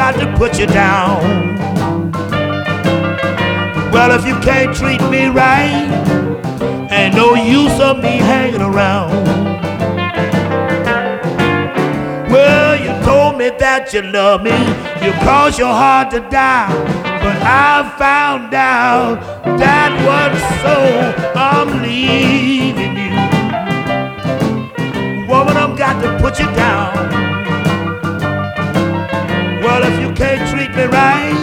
got to put you down. Well, if you can't treat me right, ain't no use of me hanging around. Well, you told me that you love me, you caused your heart to die, but I found out that wasn't so. I'm leaving you. Woman, I've got to put you down. Well, if you can't treat me right,